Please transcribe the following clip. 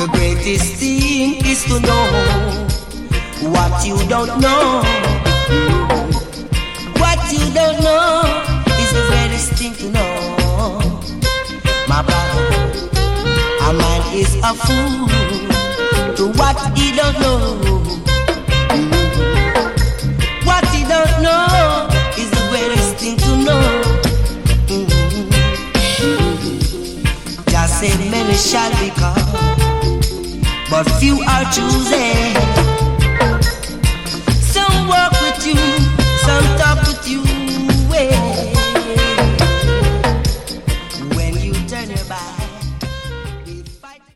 The greatest thing is to know what you don't know. What you don't know is the greatest thing to know. My brother, a man is a fool to what he don't know. What he don't know is the greatest thing to know. Just say many shall be called, but few are choosing.